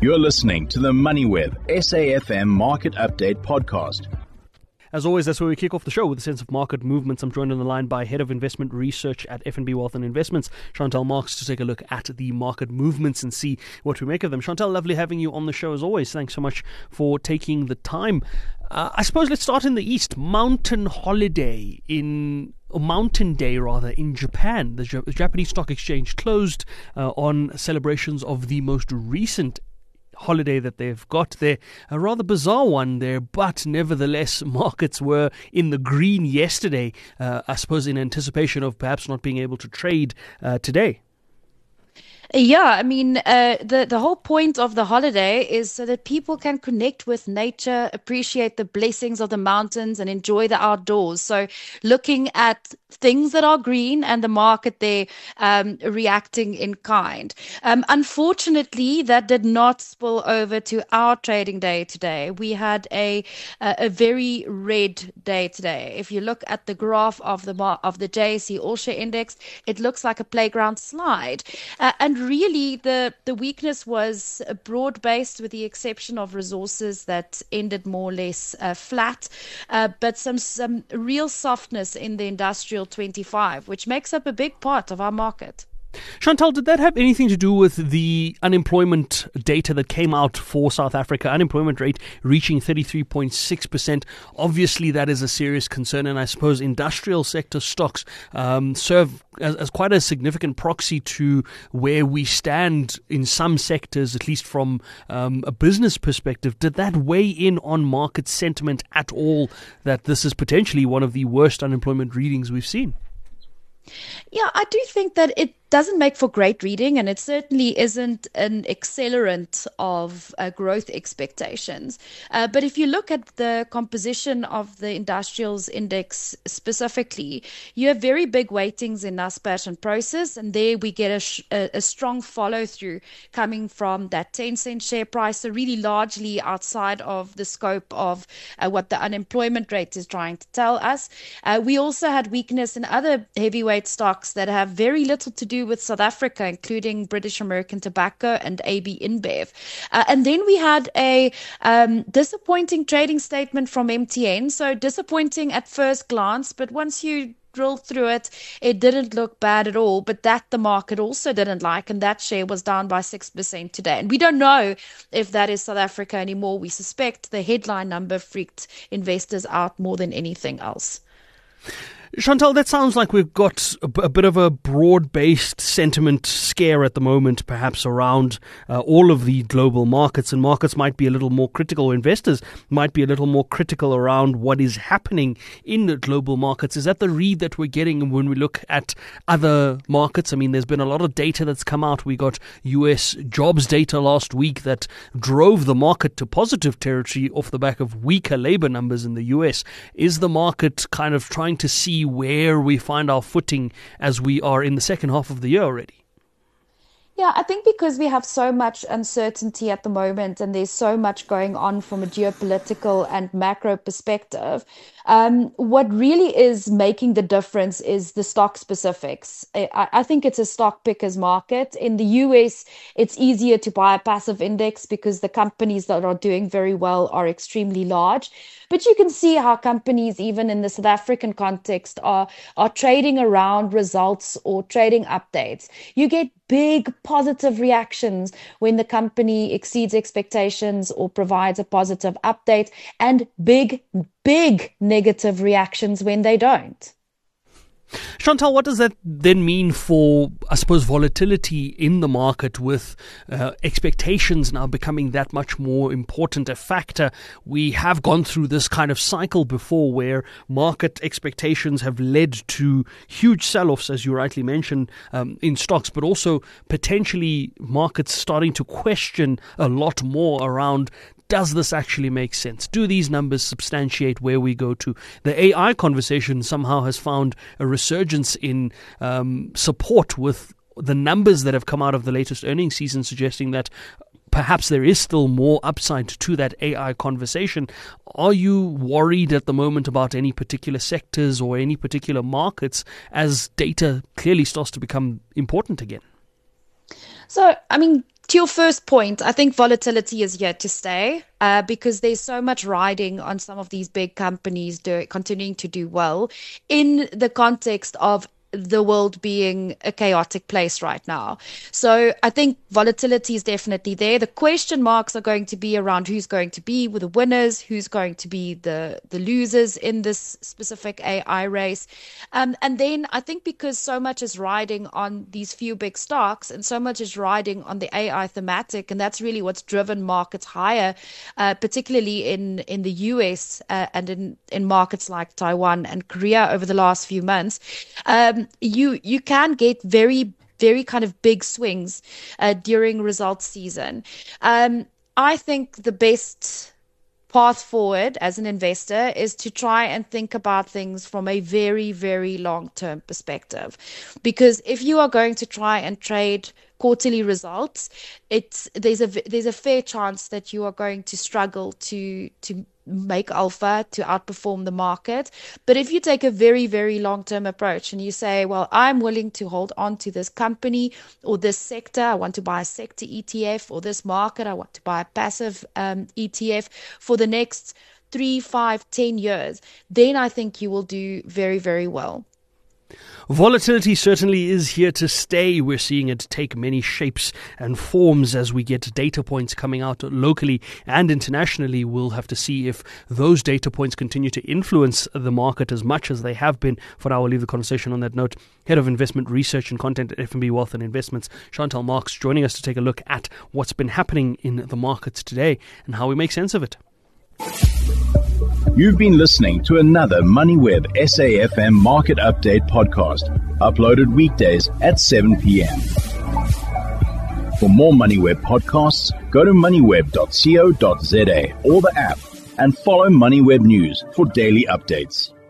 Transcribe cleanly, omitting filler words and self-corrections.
You're listening to the MoneyWeb SAFM Market Update Podcast. As always, that's where we kick off the show with a sense of market movements. I'm joined on the line by Head of Investment Research at FNB Wealth and Investments, Chantal Marx, to take a look at the market movements and see what we make of them. Chantal, lovely having you on the show as always. Thanks so much for taking the time. I suppose let's start in the East. Mountain Day in Japan. The Japanese stock exchange closed on celebrations of the most recent holiday that they've got there. A rather bizarre one there, but nevertheless, markets were in the green yesterday, I suppose in anticipation of perhaps not being able to trade today. Yeah, I mean, the whole point of the holiday is so that people can connect with nature, appreciate the blessings of the mountains, and enjoy the outdoors. So looking at things that are green and the market there reacting in kind. Unfortunately, that did not spill over to our trading day today. We had a very red day today. If you look at the graph of the JSE All Share Index, it looks like a playground slide. And really, the weakness was broad-based with the exception of resources that ended more or less flat, but some real softness in the industrial 25, which makes up a big part of our market. Chantal, did that have anything to do with the unemployment data that came out for South Africa? Unemployment rate reaching 33.6%. Obviously, that is a serious concern, and I suppose industrial sector stocks serve as quite a significant proxy to where we stand in some sectors, at least from a business perspective. Did that weigh in on market sentiment at all, that this is potentially one of the worst unemployment readings we've seen? Yeah, I do think that it doesn't make for great reading, and it certainly isn't an accelerant of growth expectations. But if you look at the composition of the industrials index specifically, you have very big weightings in Naspers and Prosus, and there we get a strong follow through coming from that 10-cent share price, so really largely outside of the scope of what the unemployment rate is trying to tell us. We also had weakness in other heavyweight stocks that have very little to do with South Africa, including British American Tobacco and AB InBev. And then we had a disappointing trading statement from MTN. So disappointing at first glance, but once you drill through it, it didn't look bad at all, but that the market also didn't like, and that share was down by 6% today. And we don't know if that is South Africa anymore. We suspect the headline number freaked investors out more than anything else. Chantal, that sounds like we've got a bit of a broad-based sentiment scare at the moment, perhaps around all of the global markets, and markets might be a little more critical, investors might be a little more critical around what is happening in the global markets. Is that the read that we're getting when we look at other markets? I mean, there's been a lot of data that's come out. We got US jobs data last week that drove the market to positive territory off the back of weaker labor numbers in the US. Is the market kind of trying to see where we find our footing as we are in the second half of the year already? Yeah, I think because we have so much uncertainty at the moment and there's so much going on from a geopolitical and macro perspective, what really is making the difference is the stock specifics. I think it's a stock picker's market. In the US, it's easier to buy a passive index because the companies that are doing very well are extremely large. But you can see how companies, even in the South African context, are trading around results or trading updates. You get big positive reactions when the company exceeds expectations or provides a positive update, and big negative reactions when they don't. Chantal, what does that then mean for, I suppose, volatility in the market with expectations now becoming that much more important a factor? We have gone through this kind of cycle before where market expectations have led to huge sell-offs, as you rightly mentioned, in stocks, but also potentially markets starting to question a lot more around, does this actually make sense? Do these numbers substantiate where we go to? The AI conversation somehow has found a resurgence in support with the numbers that have come out of the latest earnings season, suggesting that perhaps there is still more upside to that AI conversation. Are you worried at the moment about any particular sectors or any particular markets as data clearly starts to become important again? So, I mean, To your first point, I think volatility is here to stay because there's so much riding on some of these big companies continuing to do well in the context of the world being a chaotic place right now. So I think volatility is definitely there. The question marks are going to be around who's going to be with the winners, who's going to be the losers in this specific AI race. And then I think because so much is riding on these few big stocks and so much is riding on the AI thematic, and that's really what's driven markets higher, particularly in the US and in markets like Taiwan and Korea over the last few months. You can get very, very kind of big swings during results season. I think the best path forward as an investor is to try and think about things from a very, very long-term perspective. Because if you are going to try and trade quarterly results, there's a fair chance that you are going to struggle to make alpha, to outperform the market. But if you take a very, very long-term approach and you say, well, I'm willing to hold on to this company or this sector, I want to buy a sector ETF, or this market, I want to buy a passive ETF for the next 3, 5, 10 years, then I think you will do very, very well. Volatility certainly is here to stay. We're seeing it take many shapes and forms as we get data points coming out locally and internationally. We'll have to see if those data points continue to influence the market as much as they have been. For now, I'll leave the conversation on that note. Head of Investment Research and Content at FNB Wealth and Investments, Chantal Marx, joining us to take a look at what's been happening in the markets today and how we make sense of it. You've been listening to another MoneyWeb SAFM Market Update podcast, uploaded weekdays at 7 p.m. For more MoneyWeb podcasts, go to moneyweb.co.za or the app and follow MoneyWeb News for daily updates.